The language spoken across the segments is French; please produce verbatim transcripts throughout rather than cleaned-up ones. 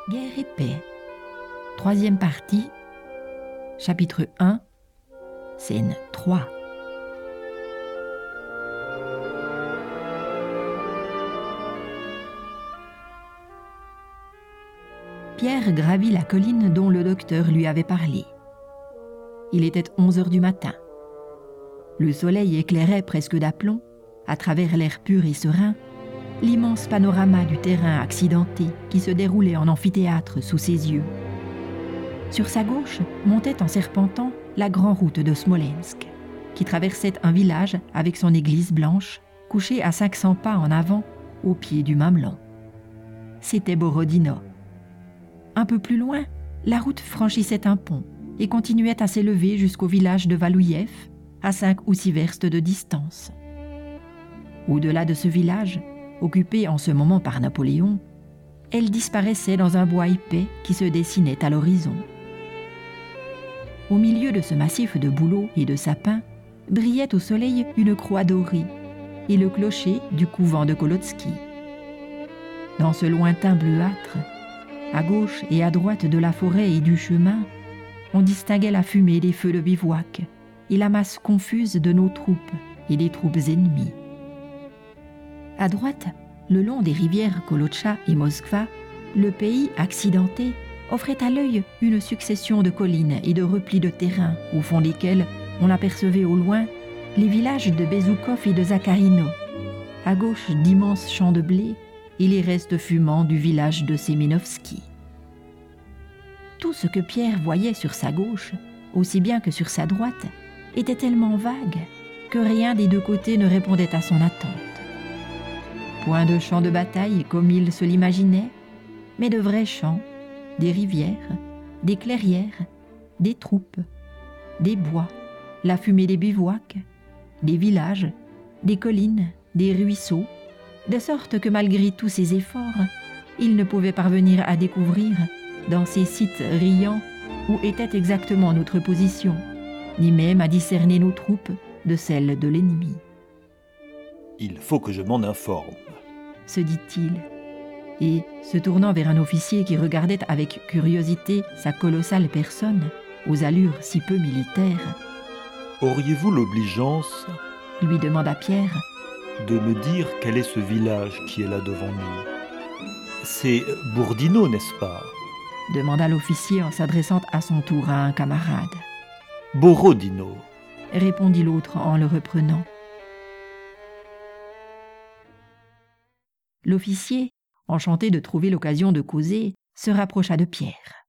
Guerre et paix. Troisième partie, chapitre un, scène trois. Pierre gravit la colline dont le docteur lui avait parlé. Il était onze heures du matin. Le soleil éclairait presque d'aplomb, à travers l'air pur et serein, l'immense panorama du terrain accidenté qui se déroulait en amphithéâtre sous ses yeux. Sur sa gauche montait en serpentant la grande route de Smolensk, qui traversait un village avec son église blanche, couchée à cinq cents pas en avant, au pied du mamelon. C'était Borodino. Un peu plus loin, la route franchissait un pont et continuait à s'élever jusqu'au village de Valouiev, à cinq ou six verstes de distance. Au-delà de ce village, occupé en ce moment par Napoléon, elle disparaissait dans un bois épais qui se dessinait à l'horizon. Au milieu de ce massif de bouleaux et de sapins, brillait au soleil une croix dorée et le clocher du couvent de Kolotsky. Dans ce lointain bleuâtre, à gauche et à droite de la forêt et du chemin, on distinguait la fumée des feux de bivouac et la masse confuse de nos troupes et des troupes ennemies. À droite, le long des rivières Kolotcha et Moskva, le pays accidenté offrait à l'œil une succession de collines et de replis de terrain au fond desquels on apercevait au loin les villages de Bezoukov et de Zakharino, à gauche d'immenses champs de blé et les restes fumants du village de Semenovski. Tout ce que Pierre voyait sur sa gauche, aussi bien que sur sa droite, était tellement vague que rien des deux côtés ne répondait à son attente. Point de champs de bataille comme il se l'imaginait, mais de vrais champs, des rivières, des clairières, des troupes, des bois, la fumée des bivouacs, des villages, des collines, des ruisseaux, de sorte que malgré tous ses efforts, il ne pouvait parvenir à découvrir, dans ces sites riants, où était exactement notre position, ni même à discerner nos troupes de celles de l'ennemi. Il faut que je m'en informe, se dit-il, et, se tournant vers un officier qui regardait avec curiosité sa colossale personne, aux allures si peu militaires, « Auriez-vous l'obligeance, lui demanda Pierre, de me dire quel est ce village qui est là devant nous ? C'est Borodino, n'est-ce pas ? demanda l'officier en s'adressant à son tour à un camarade. Borodino, répondit l'autre en le reprenant. L'officier, enchanté de trouver l'occasion de causer, se rapprocha de Pierre.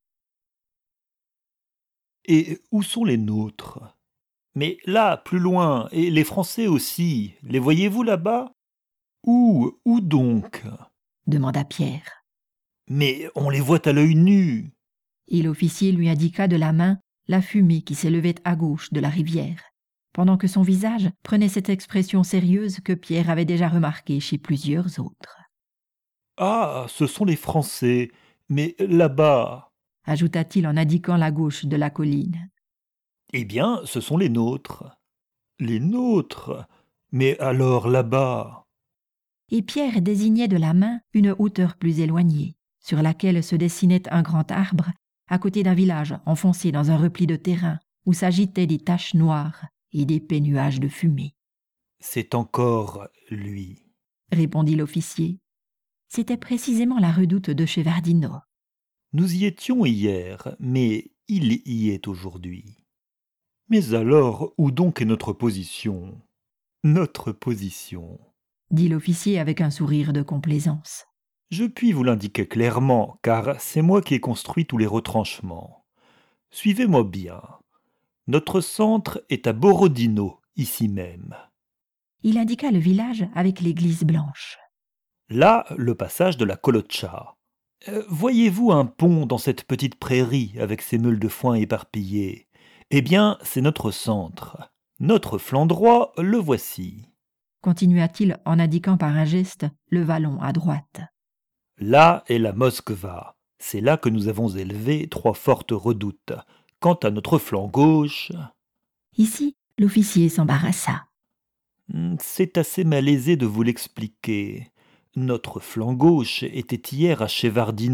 « Et où sont les nôtres ? Mais là, plus loin, et les Français aussi, les voyez-vous là-bas ? Où, où donc ? demanda Pierre. Mais on les voit à l'œil nu. Et l'officier lui indiqua de la main la fumée qui s'élevait à gauche de la rivière, pendant que son visage prenait cette expression sérieuse que Pierre avait déjà remarquée chez plusieurs autres. Ah, ce sont les Français, mais là-bas, ajouta-t-il en indiquant la gauche de la colline. Eh bien, ce sont les nôtres. Les nôtres ? Mais alors là-bas ? Et Pierre désignait de la main une hauteur plus éloignée, sur laquelle se dessinait un grand arbre, à côté d'un village enfoncé dans un repli de terrain, où s'agitaient des taches noires et d'épais nuages de fumée. C'est encore lui, répondit l'officier. C'était précisément la redoute de Shevardino. Nous y étions hier, mais il y est aujourd'hui. Mais alors, où donc est notre position ? Notre position, dit l'officier avec un sourire de complaisance. Je puis vous l'indiquer clairement, car c'est moi qui ai construit tous les retranchements. Suivez-moi bien. Notre centre est à Borodino, ici même. Il indiqua le village avec l'église blanche. Là, le passage de la Kolotcha. Euh, voyez-vous un pont dans cette petite prairie avec ses meules de foin éparpillées ? Eh bien, c'est notre centre. Notre flanc droit, le voici. Continua-t-il en indiquant par un geste le vallon à droite. Là est la Moskva. C'est là que nous avons élevé trois fortes redoutes. Quant à notre flanc gauche... Ici, l'officier s'embarrassa. C'est assez malaisé de vous l'expliquer. Notre flanc gauche était hier à Shevardino,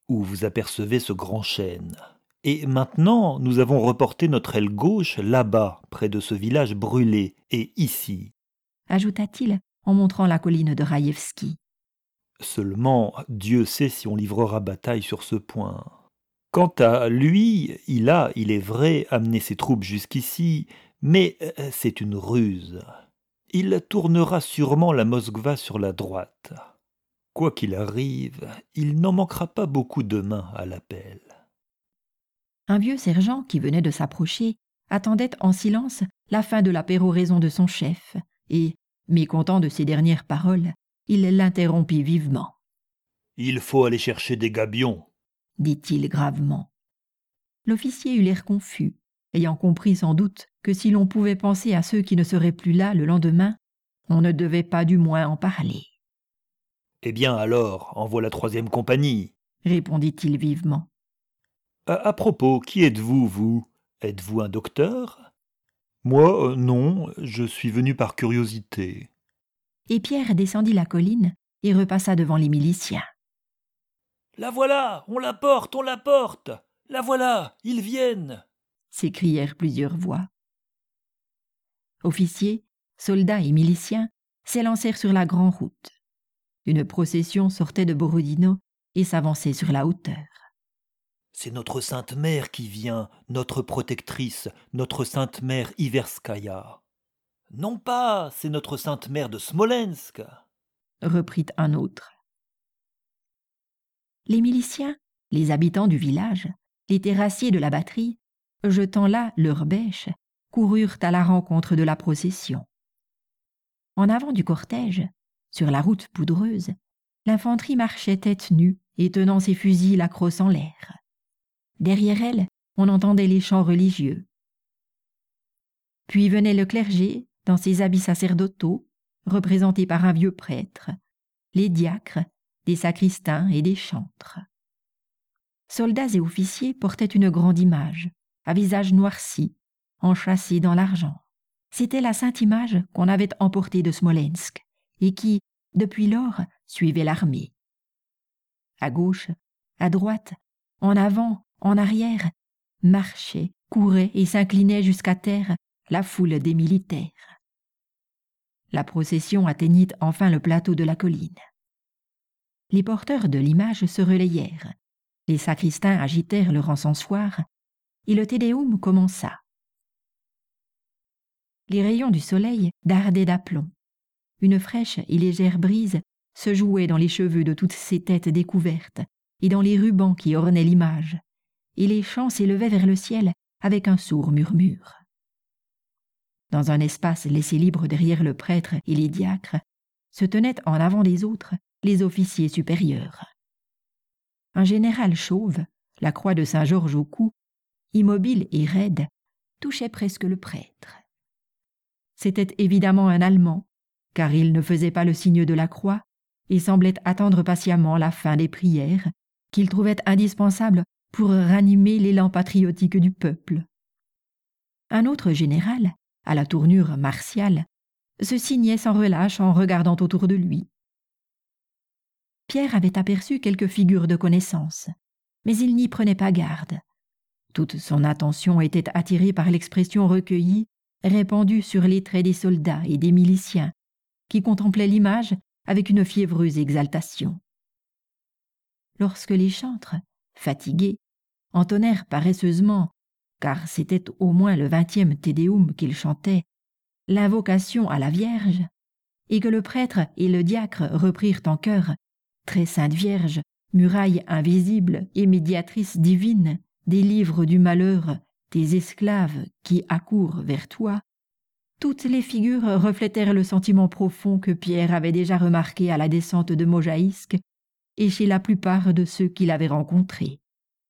où vous apercevez ce grand chêne. Et maintenant, nous avons reporté notre aile gauche là-bas, près de ce village brûlé, et ici. Ajouta-t-il en montrant la colline de Raïevski. Seulement, Dieu sait si on livrera bataille sur ce point. Quant à lui, il a, il est vrai, amené ses troupes jusqu'ici, mais c'est une ruse. Il tournera sûrement la Moskva sur la droite. Quoi qu'il arrive, il n'en manquera pas beaucoup demain à l'appel. Un vieux sergent qui venait de s'approcher attendait en silence la fin de la péroraison de son chef, et, mécontent de ses dernières paroles, il l'interrompit vivement. « Il faut aller chercher des gabions, » dit-il gravement. L'officier eut l'air confus, ayant compris sans doute que si l'on pouvait penser à ceux qui ne seraient plus là le lendemain, on ne devait pas du moins en parler. « Eh bien alors, envoie la troisième compagnie, » répondit-il vivement. À, à propos, qui êtes-vous, vous ? Êtes-vous un docteur ? Moi, euh, non, je suis venu par curiosité. Et Pierre descendit la colline et repassa devant les miliciens. La voilà, on la porte, on la porte. La voilà, ils viennent, s'écrièrent plusieurs voix. Officiers, soldats et miliciens s'élancèrent sur la grande route. Une procession sortait de Borodino et s'avançait sur la hauteur. C'est notre Sainte Mère qui vient, notre protectrice, notre Sainte Mère Iverskaya. Non pas, c'est notre Sainte Mère de Smolensk, reprit un autre. Les miliciens, les habitants du village, les terrassiers de la batterie, jetant là leurs bêches, coururent à la rencontre de la procession. En avant du cortège, sur la route poudreuse, l'infanterie marchait tête nue et tenant ses fusils la crosse en l'air. Derrière elle, on entendait les chants religieux. Puis venait le clergé, dans ses habits sacerdotaux, représenté par un vieux prêtre, les diacres, des sacristains et des chantres. Soldats et officiers portaient une grande image, à visage noirci, enchâssée dans l'argent. C'était la sainte image qu'on avait emportée de Smolensk et qui, depuis lors, suivait l'armée. À gauche, à droite, en avant, en arrière, marchait, courait et s'inclinait jusqu'à terre la foule des militaires. La procession atteignit enfin le plateau de la colline. Les porteurs de l'image se relayèrent, les sacristains agitèrent leur encensoir, et le Te Deum commença. Les rayons du soleil dardaient d'aplomb. Une fraîche et légère brise se jouait dans les cheveux de toutes ces têtes découvertes et dans les rubans qui ornaient l'image, et les chants s'élevaient vers le ciel avec un sourd murmure. Dans un espace laissé libre derrière le prêtre et les diacres, se tenaient en avant des autres les officiers supérieurs. Un général chauve, la croix de Saint-Georges au cou, immobile et raide, touchait presque le prêtre. C'était évidemment un Allemand, car il ne faisait pas le signe de la croix et semblait attendre patiemment la fin des prières qu'il trouvait indispensable pour ranimer l'élan patriotique du peuple. Un autre général, à la tournure martiale, se signait sans relâche en regardant autour de lui. Pierre avait aperçu quelques figures de connaissance, mais il n'y prenait pas garde. Toute son attention était attirée par l'expression recueillie, répandue sur les traits des soldats et des miliciens, qui contemplaient l'image avec une fiévreuse exaltation. Lorsque les chantres, fatigués, entonnèrent paresseusement, car c'était au moins le vingtième Te Deum qu'ils chantaient, l'invocation à la Vierge, et que le prêtre et le diacre reprirent en chœur « Très sainte Vierge, muraille invisible et médiatrice divine, délivre du malheur tes esclaves qui accourent vers toi », toutes les figures reflétèrent le sentiment profond que Pierre avait déjà remarqué à la descente de Mojaïsk et chez la plupart de ceux qu'il avait rencontrés.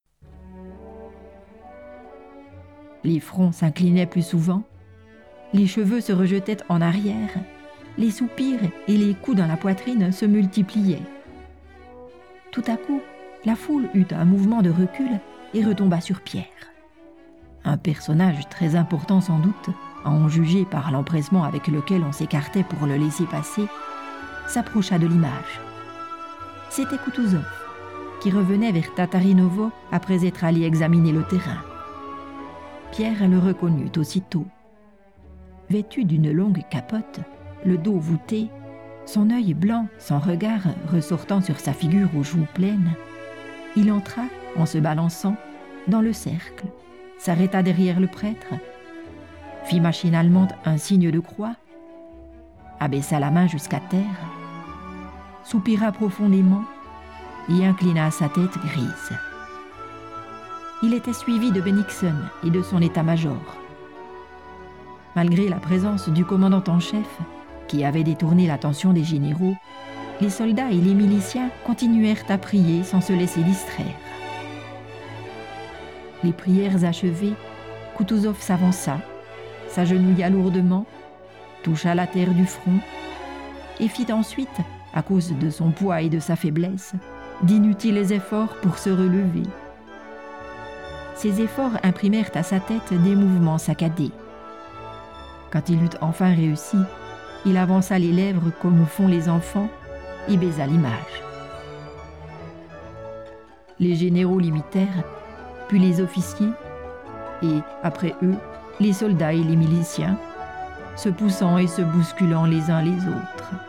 Les fronts s'inclinaient plus souvent, les cheveux se rejetaient en arrière, les soupirs et les coups dans la poitrine se multipliaient. Tout à coup, la foule eut un mouvement de recul et retomba sur Pierre. Un personnage très important sans doute, à en juger par l'empressement avec lequel on s'écartait pour le laisser passer, s'approcha de l'image. C'était Kutuzov. qui revenait vers Tatarinovo après être allé examiner le terrain. Pierre le reconnut aussitôt. Vêtu d'une longue capote, le dos voûté, son œil blanc, son regard ressortant sur sa figure aux joues pleines, il entra, en se balançant, dans le cercle, s'arrêta derrière le prêtre, fit machinalement un signe de croix, abaissa la main jusqu'à terre, soupira profondément et inclina sa tête grise. Il était suivi de Bennigsen et de son état-major. Malgré la présence du commandant en chef, qui avait détourné l'attention des généraux, les soldats et les miliciens continuèrent à prier sans se laisser distraire. Les prières achevées, Kutuzov s'avança, s'agenouilla lourdement, toucha la terre du front et fit ensuite, à cause de son poids et de sa faiblesse, d'inutiles efforts pour se relever. Ces efforts imprimèrent à sa tête des mouvements saccadés. Quand il eut enfin réussi, il avança les lèvres comme font les enfants et baisa l'image. Les généraux l'imitèrent, puis les officiers, et, après eux, les soldats et les miliciens, se poussant et se bousculant les uns les autres.